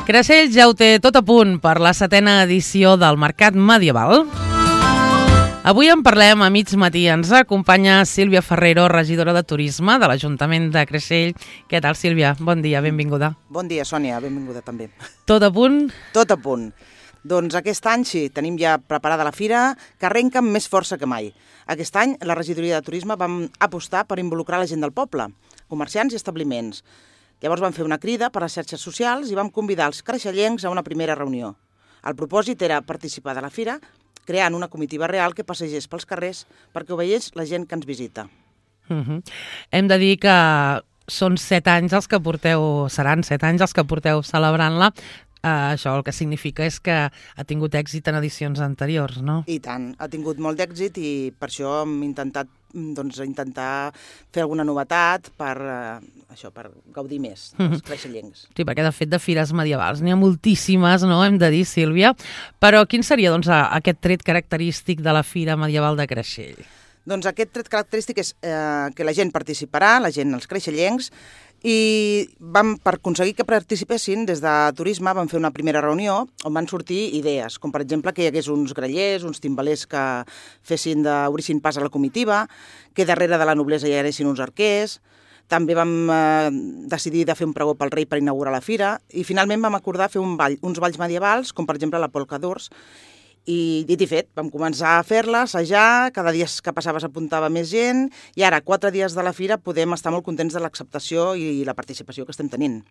Creixell ja ho té tot a punt per la 7ª edició del Mercat Medieval. Avui en parlem a mig matí. Ens acompanya Sílvia Ferrero, regidora de Turisme de l'Ajuntament de Creixell. Què tal, Sílvia? Bon dia, benvinguda. Bon dia, Sònia, benvinguda també. Tot a punt? Tot a punt. Doncs aquest any sí, tenim ja preparada la fira, que arrenca amb més força que mai. Aquest any, la regidoria de Turisme vam apostar per involucrar la gent del poble, comerciants i establiments. Llavors vam fer una crida per les xarxes socials i vam convidar els creixellencs a una primera reunió. El propòsit era participar de la fira, creant una comitiva real que passegés pels carrers perquè ho veiés la gent que ens visita. Hem de dir que són 7 anys els que porteu, seran 7 anys els que porteu celebrant-la. Això el que significa és que ha tingut èxit en edicions anteriors, no? I tant, ha tingut molt d'èxit i per això hem intentar fer alguna novetat per gaudir més dels creixellencs. Sí, perquè de fet de fires medievals n'hi ha moltíssimes, no? Hem de dir, Sílvia. Però quin seria doncs, aquest tret característic de la Fira Medieval de Creixell? Doncs aquest tret característic és que la gent participarà, la gent, els creixellencs, i per aconseguir que participessin des de Turisme vam fer una primera reunió on van sortir idees, com per exemple que hi hagués uns grallers, uns timbalers que obrissin pas a la comitiva, que darrere de la noblesa hi haguessin uns arquers. També vam decidir de fer un pregó pel rei per inaugurar la fira i finalment vam acordar fer uns balls medievals, com per exemple la polca d'Ors. I dit i fet, vam començar a fer-la, assajar, cada dia que passava s'apuntava més gent i ara, 4 dies de la fira, podem estar molt contents de l'acceptació i la participació que estem tenint.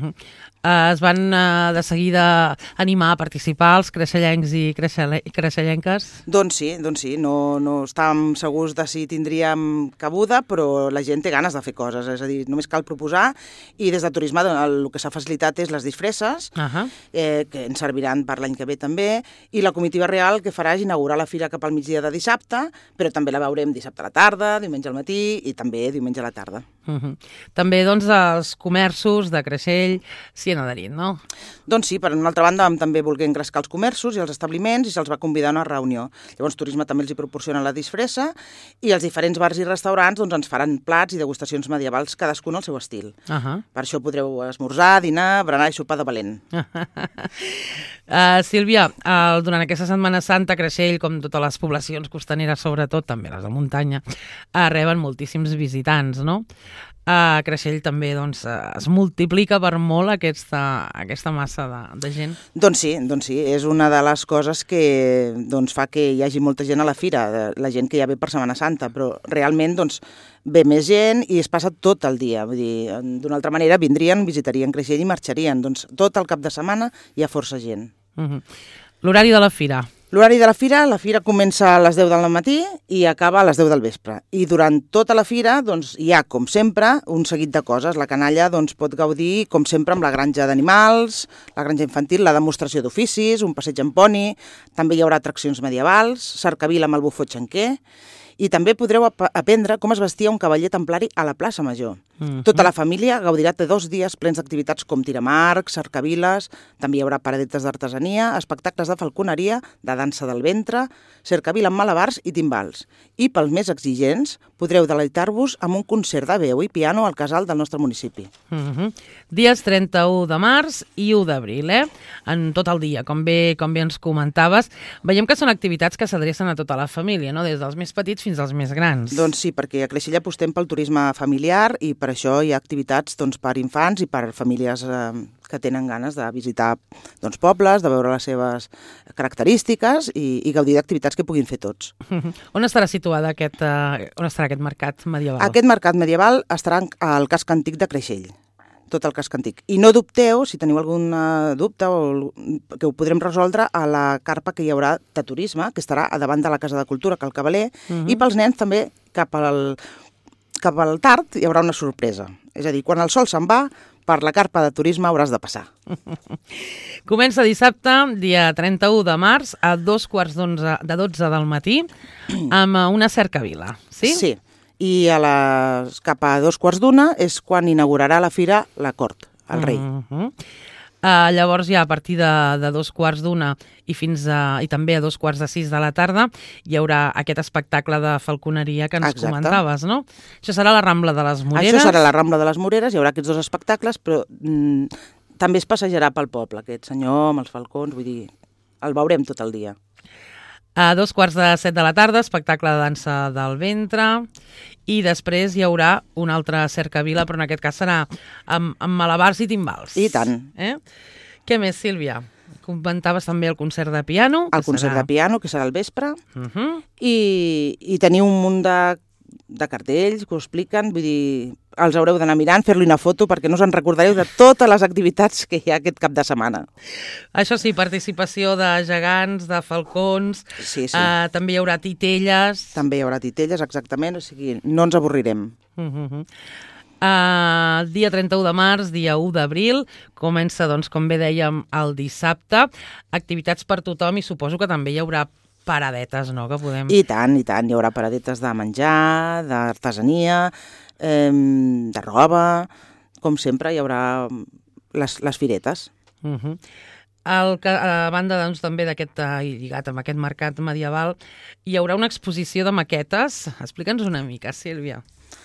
Es van de seguida animar a participar els creixellencs i creixellenques? Doncs sí, no estàvem segurs de si tindríem cabuda, però la gent té ganes de fer coses, és a dir, només cal proposar i des de Turisme el que s'ha facilitat és les disfresses, que ens serviran per l'any que ve també, i la comitiva real que farà és inaugurar la fira cap al migdia de dissabte, però també la veurem dissabte a la tarda, diumenge al matí i també diumenge a la tarda. També, doncs, els comerços de Creixell s'hi han adherit, no? Doncs sí, per una altra banda vam també voler engrescar els comerços i els establiments i se'ls va convidar a una reunió. Llavors Turisme també els hi proporciona la disfressa i els diferents bars i restaurants doncs, ens faran plats i degustacions medievals, cadascun al seu estil. Per això podreu esmorzar, dinar, berenar i sopar de valent. Sílvia, durant aquesta Setmana Santa, Creixell, com totes les poblacions costaneres, sobretot, també les de muntanya, reben moltíssims visitants, no? Creixell també doncs, es multiplica per molt aquesta massa de gent. Doncs sí, és una de les coses que fa que hi hagi molta gent a la fira, la gent que ja ve per Setmana Santa, però realment ve més gent i es passa tot el dia. Vull dir, d'una altra manera vindrien, visitarien Creixell i marxarien. Doncs tot el cap de setmana hi ha força gent. L'horari de la fira? L'horari de la fira comença a les 10 del matí i acaba a les 10 del vespre. I durant tota la fira hi ha, com sempre, un seguit de coses. La canalla pot gaudir, com sempre, amb la granja d'animals, la granja infantil, la demostració d'oficis, un passeig en poni, també hi haurà atraccions medievals, cercavila amb el bufó xanquer, i també podreu aprendre com es vestia un cavaller templari a la plaça Major. Tota la família gaudirà de 2 dies plens d'activitats com tiramarcs, cercaviles, també hi haurà paradetes d'artesania, espectacles de falconeria, de dansa del ventre, cercavila amb malabars i timbals. I pels més exigents podreu deleitar-vos amb un concert de veu i piano al casal del nostre municipi. Dies 31 de març i 1 d'abril, en tot el dia, com bé ens comentaves. Veiem que són activitats que s'adrecen a tota la família, no? Des dels més petits fins als més grans. Doncs sí, perquè a Creixell apostem pel turisme familiar i per això hi ha activitats per infants i per famílies que tenen ganes de visitar pobles, de veure les seves característiques i gaudir d'activitats que puguin fer tots. On estarà situada aquest mercat medieval? Aquest mercat medieval estarà al casc antic de Creixell, tot el casc antic. I no dubteu, si teniu algun dubte, que ho podrem resoldre a la carpa que hi haurà de Turisme, que estarà a davant de la Casa de Cultura, Cal Cavaler, i pels nens també cap al tard hi haurà una sorpresa. És a dir, quan el sol se'n va, per la carpa de Turisme hauràs de passar. Comença dissabte, dia 31 de març, a 2:15 de 12 del matí, amb una cercavila, sí? Sí, i cap a 2:15 és quan inaugurarà la fira la cort, el rei. Llavors ja a partir de 2:15 i també a 5:15 de la tarda hi haurà aquest espectacle de falconeria que ens comentaves, no? Això serà la Rambla de les Moreres? Això serà la Rambla de les Moreres, hi haurà aquests dos espectacles, però també es passejarà pel poble, aquest senyor amb els falcons, vull dir, el veurem tot el dia. A 7:15 de la tarda, espectacle de dansa del ventre, i després hi haurà una altra cercavila, però en aquest cas serà amb malabars i timbals. I tant. Què més, Sílvia? Comentaves també el concert de piano. El concert de piano, que serà al vespre, i teniu un munt de cartells que ho expliquen, vull dir, els haureu d'anar mirant, fer-li una foto perquè no us en recordareu de totes les activitats que hi ha aquest cap de setmana. Això sí, participació de gegants, de falcons, sí. També hi haurà titelles. També hi haurà titelles, exactament, o sigui, no ens avorrirem. Dia 31 de març, dia 1 d'abril, comença, doncs, com bé dèiem, el dissabte, activitats per tothom i suposo que també hi haurà paradetes, no?, que podem... I tant, hi haurà paradetes de menjar, d'artesania, de roba, com sempre hi haurà les firetes. A banda, doncs, també d'aquest, lligat amb aquest mercat medieval, hi haurà una exposició de maquetes. Explica'ns una mica, Sílvia.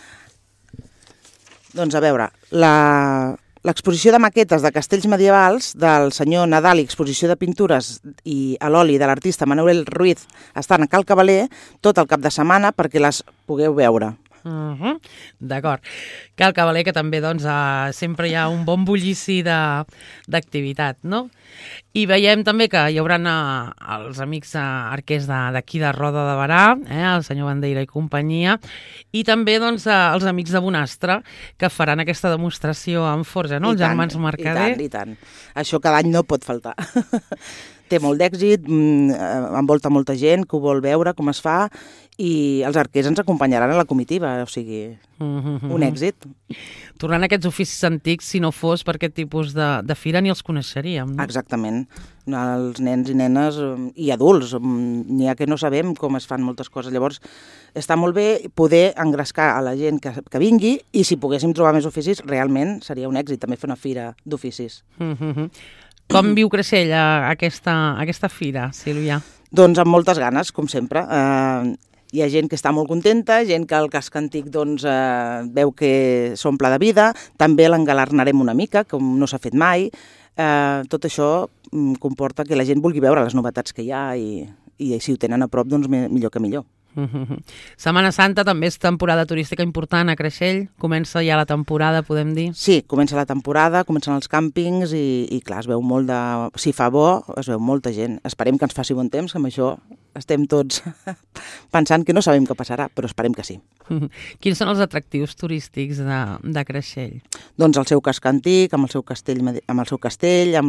Doncs a veure, l'exposició de maquetes de castells medievals del senyor Nadal i exposició de pintures i a l'oli de l'artista Manuel Ruiz estan a Cal Cavaler tot el cap de setmana perquè les pugueu veure. D'acord. Cal Cavaler, que també doncs, sempre hi ha un bon bullici d'activitat, no? I veiem també que hi haurà els amics arquers d'aquí de Roda de Berà, el senyor Bandeira i companyia, i també doncs, els amics de Bonastre, que faran aquesta demostració amb forja, no? Els germans Mercader. I tant. Això cada any no pot faltar. Té molt d'èxit, envolta molta gent que ho vol veure com es fa, i els arquers ens acompanyaran a la comitiva, o sigui, un èxit. Tornant a aquests oficis antics, si no fos per aquest tipus de fira ni els coneixeríem, no? Exactament. Els nens i nenes i adults, n'hi ha que no sabem com es fan moltes coses. Llavors, està molt bé poder engrescar a la gent que vingui, i si poguéssim trobar més oficis, realment seria un èxit també fer una fira d'oficis. Com viu Creixell aquesta fira, Sílvia? Doncs amb moltes ganes, com sempre. Hi ha gent que està molt contenta, gent que el casc antic doncs, veu que s'omple de vida, també l'engalarnarem una mica, com no s'ha fet mai. Tot això comporta que la gent vulgui veure les novetats que hi ha i si ho tenen a prop, doncs millor que millor. Setmana Santa també és temporada turística important a Creixell. Comença ja la temporada, podem dir? Sí, comença la temporada, comencen els càmpings i clar, es veu molt de... Si fa bo, es veu molta gent. Esperem que ens faci bon temps, que amb això estem tots pensant que no sabem què passarà, però esperem que sí. Quins són els atractius turístics de Creixell? Doncs el seu casc antic, amb el seu castell, amb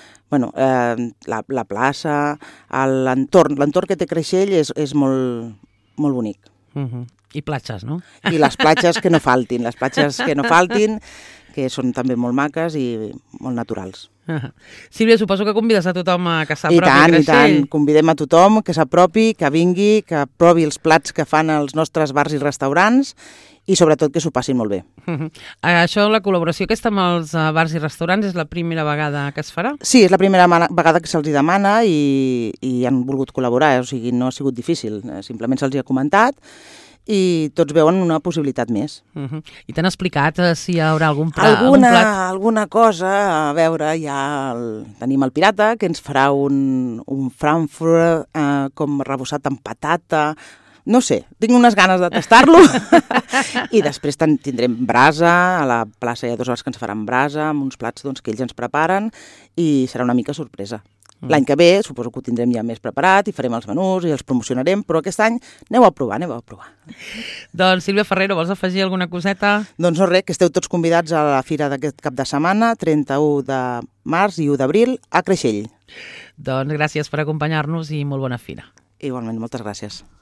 la plaça, l'entorn que té Creixell és molt bonic. I platges, no? I les platges que no faltin, que són també molt maques i molt naturals. Sílvia, suposo que convides a tothom que s'apropi a Creixell. I tant, convidem a tothom que s'apropi, que vingui, que provi els plats que fan els nostres bars i restaurants i sobretot que s'ho passin molt bé. Això, la col·laboració aquesta amb els bars i restaurants, és la primera vegada que es farà? Sí, és la primera vegada que se'ls demana i han volgut col·laborar, o sigui, no ha sigut difícil, simplement se'ls ha comentat i tots veuen una possibilitat més. I t'han explicat si hi haurà algun plat? Alguna cosa, a veure, tenim el pirata, que ens farà un Frankfurt com rebossat amb patata. No sé, tinc unes ganes de tastar-lo. I després tindrem brasa, a la plaça hi ha 2 hores que ens faran brasa, amb uns plats que ells ens preparen, i serà una mica sorpresa. L'any que ve suposo que ho tindrem ja més preparat i farem els menús i els promocionarem, però aquest any aneu a provar. Doncs Sílvia Ferrero, vols afegir alguna coseta? Doncs no res, que esteu tots convidats a la fira d'aquest cap de setmana, 31 de març i 1 d'abril, a Creixell. Doncs gràcies per acompanyar-nos i molt bona fira. Igualment, moltes gràcies.